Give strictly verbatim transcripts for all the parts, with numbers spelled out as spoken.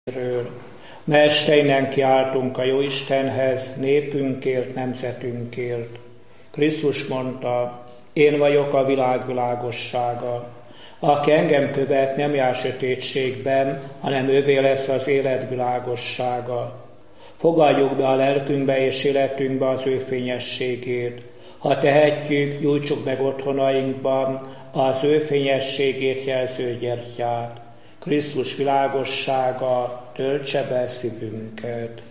Mesteinen kiáltunk a Jóistenhez, népünkért, nemzetünkért. Krisztus mondta, én vagyok a világ világossága. Aki engem követ, nem jár sötétségben, hanem ővé lesz az élet világossága. Fogadjuk be a lelkünkbe és életünkbe az ő fényességét. Ha tehetjük, gyújtsuk meg otthonainkban az ő fényességét jelző gyertyát. Krisztus világossága töltse be szívünket.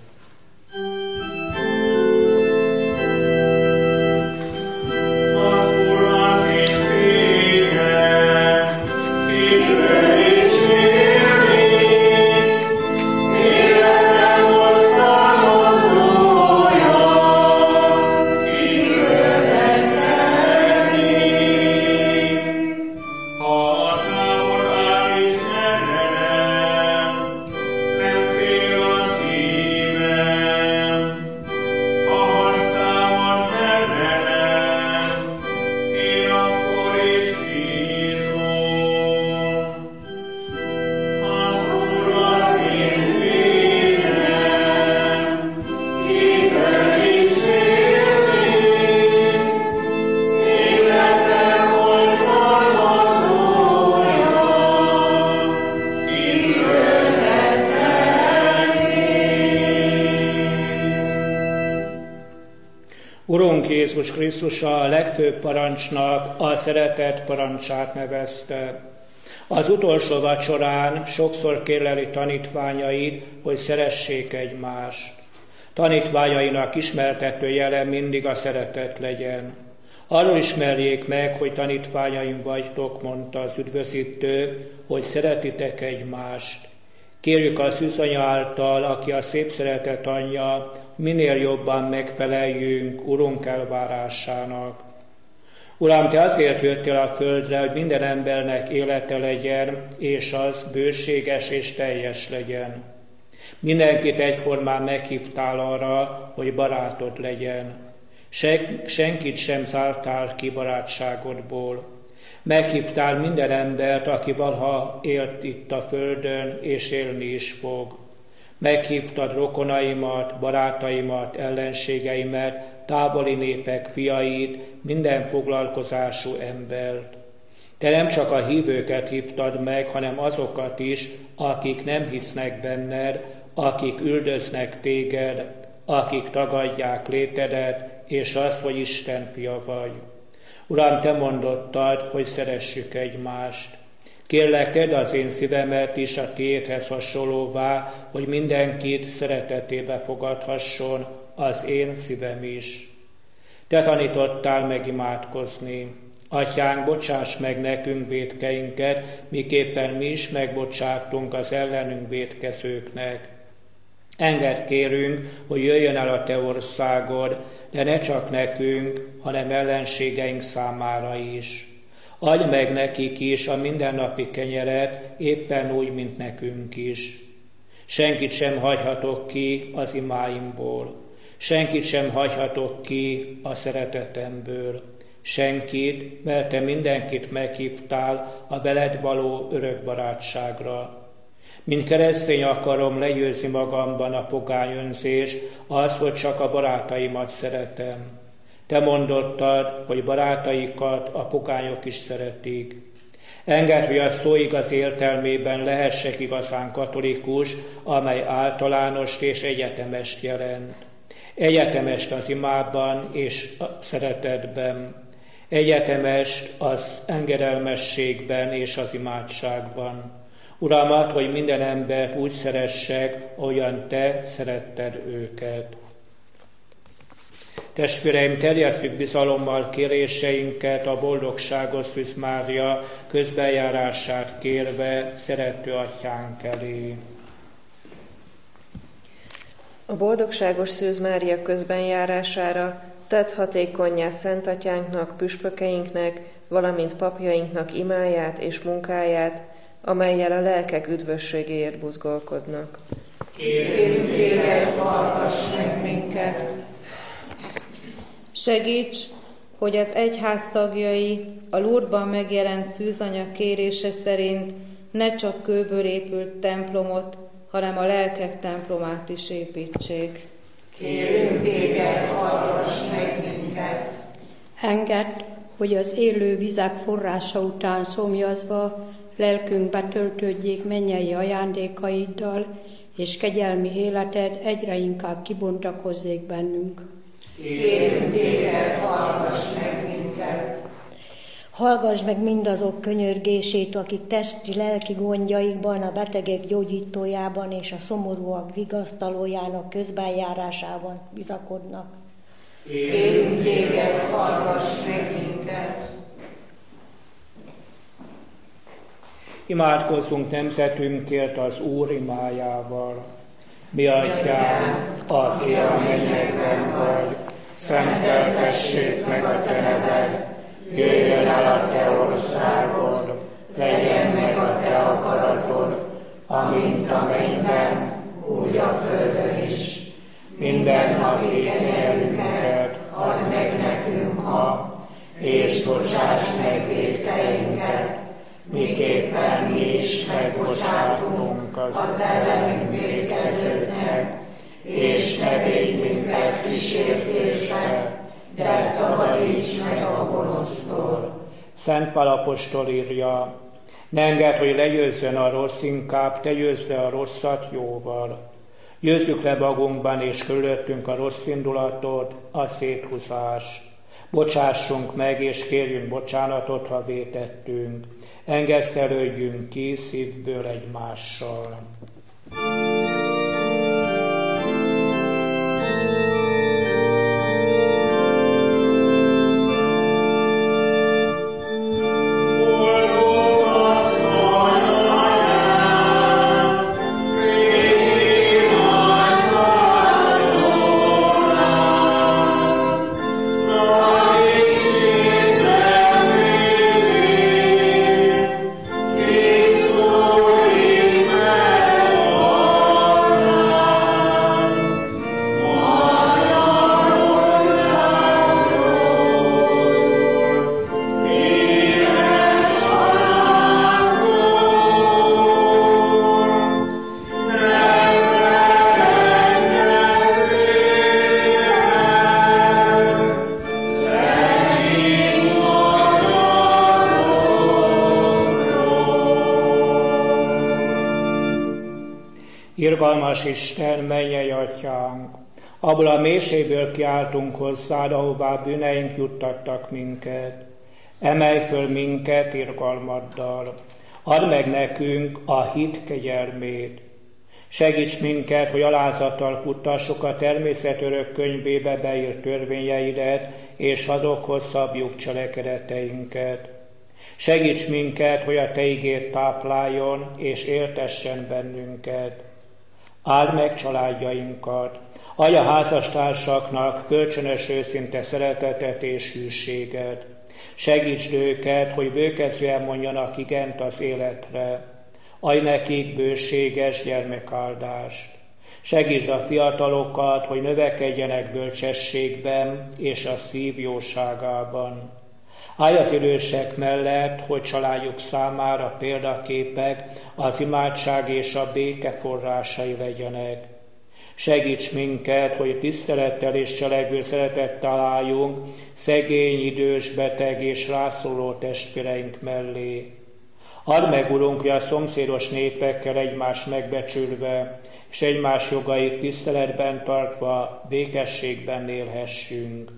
Urunk Jézus Krisztus a legfőbb parancsnak a szeretet parancsát nevezte. Az utolsó vacsorán sokszor kérleli tanítványait, hogy szeressék egymást. Tanítványainak ismertető jele mindig a szeretet legyen. Arról ismerjék meg, hogy tanítványaim vagytok, mondta az üdvözítő, hogy szeretitek egymást. Kérjük az Szűzanya által, aki a szép szeretet anyja, minél jobban megfeleljünk Urunk elvárásának. Uram, Te azért jöttél a földre, hogy minden embernek élete legyen, és az bőséges és teljes legyen. Mindenkit egyformán meghívtál arra, hogy barátod legyen. Sen- senkit sem zártál ki barátságodból. Meghívtál minden embert, aki valaha élt itt a földön, és élni is fog. Meghívtad rokonaimat, barátaimat, ellenségeimet, távoli népek fiait, minden foglalkozású embert. Te nem csak a hívőket hívtad meg, hanem azokat is, akik nem hisznek benned, akik üldöznek téged, akik tagadják létedet, és azt, hogy Isten fia vagy. Uram, Te mondottad, hogy szeressük egymást. Kérlek, tedd az én szívemet is a Tiédhez hasonlóvá, hogy mindenkit szeretetébe fogadhasson az én szívem is. Te tanítottál megimádkozni. Atyánk, bocsáss meg nekünk vétkeinket, miképpen mi is megbocsátunk az ellenünk vétkezőknek. Engedd kérünk, hogy jöjjön el a Te országod, de ne csak nekünk, hanem ellenségeink számára is. Adj meg nekik is a mindennapi kenyeret, éppen úgy, mint nekünk is. Senkit sem hagyhatok ki az imáimból. Senkit sem hagyhatok ki a szeretetemből. Senkit, mert Te mindenkit meghívtál a veled való örök barátságra. Mint keresztény akarom legyőzni magamban a pogány önzés, az, hogy csak a barátaimat szeretem. Te mondottad, hogy barátaikat a pogányok is szeretik. Engedd, hogy a szó igaz értelmében lehessek igazán katolikus, amely általánost és egyetemest jelent. Egyetemest az imában és a szeretetben. Egyetemest az engedelmességben és az imádságban. Uram, add, hogy minden embert úgy szeressek, ahogyan Te szeretted őket. Testvéreim, terjesszük bizalommal kéréseinket a boldogságos Szűz Mária közbenjárását kérve szerető atyánk elé. A boldogságos Szűz Mária közbenjárására tedd hatékonnyá Szent Atyánknak, püspökeinknek, valamint papjainknak imáját és munkáját, amellyel a lelkek üdvösségéért buzgolkodnak. Kérünk téged, hallgass meg minket! Segíts, hogy az egyház tagjai a Lourdesban megjelent szűzanya kérése szerint ne csak kőből épült templomot, hanem a lelkek templomát is építsék. Kérünk téged, hallgass meg minket! Engedd, hogy az élő vizek forrása után szomjazva lelkünk betöltődjék mennyei ajándékaiddal, és kegyelmi életed egyre inkább kibontakozzék bennünk. Kérünk téged, hallgass meg minket! Hallgass meg mindazok könyörgését, akik testi-lelki gondjaikban, a betegek gyógyítójában és a szomorúak vigasztalójának közbenjárásában bizakodnak. Kérünk téged, hallgass meg minket! Imádkozzunk nemzetünkért az Úr imájával. Mi atyánk, aki a mennyekben vagy, szenteltessék meg a te neved, jöjjön el a te országod, legyen meg a te akaratod, amint a mennyben, úgy a földön is. Minden napi kenyerünket add meg nekünk ma, és bocsáss meg vétkeinket, miképpen mi is megbocsátunk az ellenünk vétkezőknek, és ne védj minket kísértésbe, de szabadíts meg a gonosztól. Szent Pál apostol írja, ne engedd, hogy legyőzzön a rossz, inkább te győzd le a rosszat jóval. Győzzük le magunkban és körülöttünk a rossz indulatot, a széthúzást. Bocsássunk meg és kérjünk bocsánatot, ha vétettünk. Engesztelődjünk ki szívből egymással. Irgalmas Isten, mennyei atyánk, abból a mélységből kiáltunk hozzád, ahová bűneink juttattak minket. Emelj föl minket irgalmaddal, add meg nekünk a hit kegyelmét. Segíts minket, hogy alázattal futtassuk a természet örök könyvébe beírt törvényeidet, és azokhoz szabjuk cselekedeteinket. Segíts minket, hogy a te igéd tápláljon, és éltessen bennünket. Áld meg családjainkat, adj a házastársaknak kölcsönös őszinte szeretetet és hűséget. Segítsd őket, hogy bőkezően mondjanak igent az életre. Adj nekik bőséges gyermekáldást. Segítsd a fiatalokat, hogy növekedjenek bölcsességben és a szív jóságában. Állj az idősek mellett, hogy családjuk számára példaképek, az imádság és a béke forrásai legyenek. Segíts minket, hogy tisztelettel és cselekvő szeretettel találjunk szegény, idős, beteg és rászoruló testvéreink mellé. Add meg, Urunk, hogy a szomszédos népekkel egymást megbecsülve, és egymás jogait tiszteletben tartva, békességben élhessünk.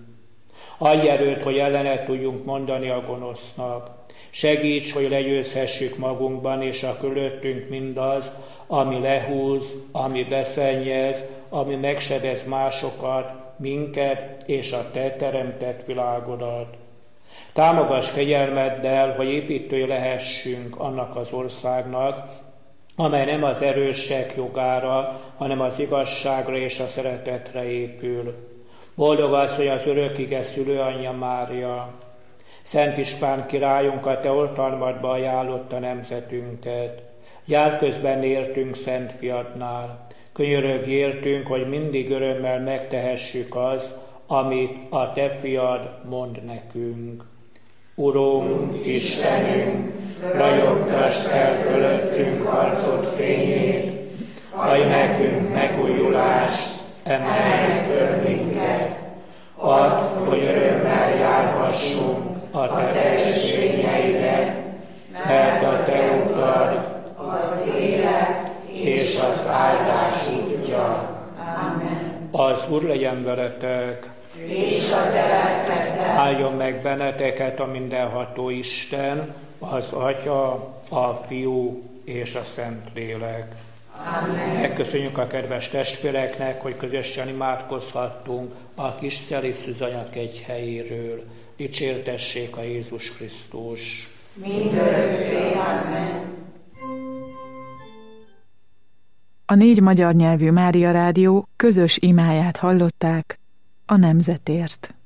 Adj erőt, hogy ellenet tudjunk mondani a gonosznak. Segíts, hogy legyőzhessük magunkban és a körülöttünk mindaz, ami lehúz, ami beszennyez, ami megsebez másokat, minket és a te teremtett világodat. Támogass kegyelmeddel, hogy építői lehessünk annak az országnak, amely nem az erősek jogára, hanem az igazságra és a szeretetre épül. Boldog az, hogy az örökige szülőanyja Mária. Szent István királyunk a te oltalmadba ajánlotta nemzetünket. Jár közben értünk Szent Fiadnál. Könyörögj értünk, hogy mindig örömmel megtehessük az, amit a te fiad mond nekünk. Urunk, Istenünk, ragyogtasd fel fölöttünk arcod fényét, adj nekünk megújulást, emelj föl minket, add, hogy örömmel járhassunk a te testvényeidet, mert a te utad az élet és az áldás útja. Amen. Az Úr legyen veletek, És a te lelkeddel. álljon meg benneteket a mindenható Isten, az Atya, a Fiú és a Szentlélek. Amen. Megköszönjük a kedves testvéreknek, hogy közösen imádkozhattunk a kis Celi Szűzanyak egy helyéről. Dicsértessék a Jézus Krisztus. Mindörökké. Amen. A négy magyar nyelvű Mária Rádió közös imáját hallották a nemzetért.